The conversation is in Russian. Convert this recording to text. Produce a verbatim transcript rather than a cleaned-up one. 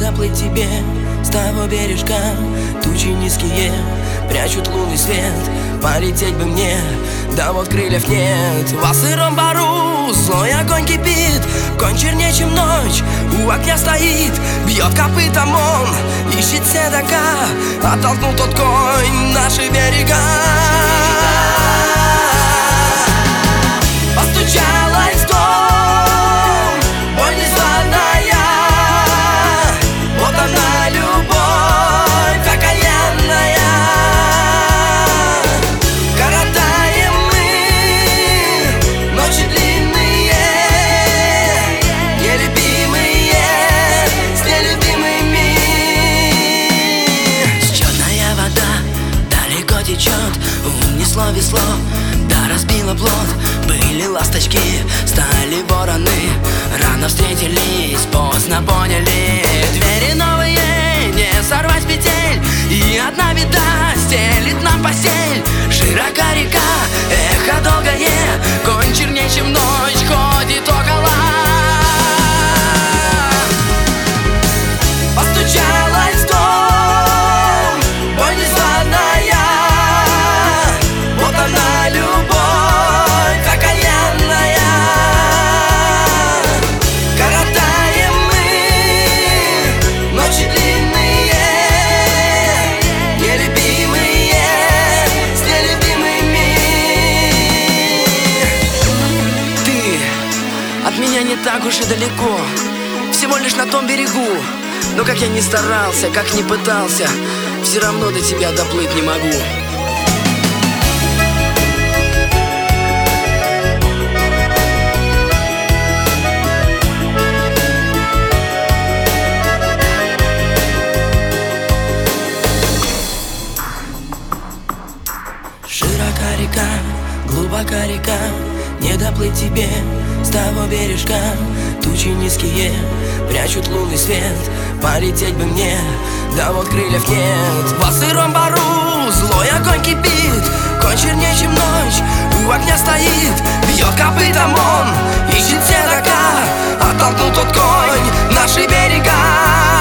доплыть тебе с того бережка. Тучи низкие прячут лунный свет. Полететь бы мне, да вот крыльев нет. Во сыром бару злой огонь кипит. Конь чернее, чем ночь, у огня стоит. Бьет копытом он, ищет седока. Оттолкнул тот конь наши берега. Постучалась в дом, боль незваная. Вот она, любовь окаянная. Коротаем мы ночи длинные, нелюбимые с нелюбимыми. Черная вода далеко течет, унесло весло, да разбило плот. Были ласточки, стали вороны, рано встретились, поздно поняли. Двери новые не сорвать с петель, и одна беда стелит нам постель. Широка река, эхо долгое, конь чернее, чем ночь, ходит около. Постучалась в дом, боль незваная. Вот она, любовь окаянная. Коротаем мы ночи длинные, нелюбимые с нелюбимыми. Ты от меня не так уж и далеко, всего лишь на том берегу. Но как я ни старался, как ни пытался, все равно до тебя доплыть не могу. Широка река, глубока река, не доплыть тебе с того бережка. Тучи низкие прячут лунный свет. Полететь бы мне, да вот крыльев нет. Во сыром бару злой огонь кипит. Конь чернее, чем ночь, у огня стоит. Бьет копытом он, ищет седока. Оттолкнул тот конь наши берега.